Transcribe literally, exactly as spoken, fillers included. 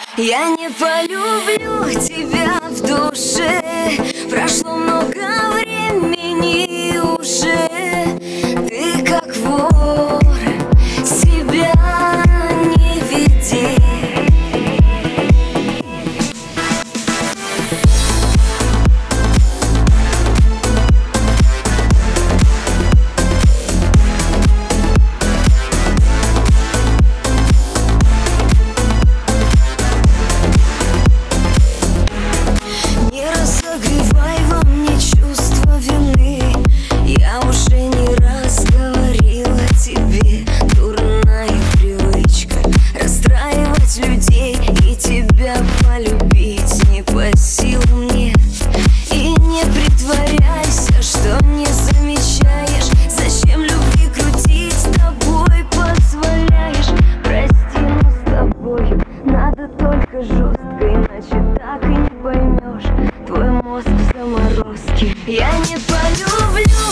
Я не полюблю тебя в душе. Прошло много времени уже. Ты как вор, себя не веди. Согревай во мне чувство вины. Я уже не раз говорила тебе. Дурная привычка расстраивать людей и тебя полюбить не по силам мне. И не притворяйся, что не замечаешь. Зачем любви крутить с тобой позволяешь? Прости, но с тобой надо только жестко, иначе так и не поймешь. Твой мозг в заморозке. Я не полюблю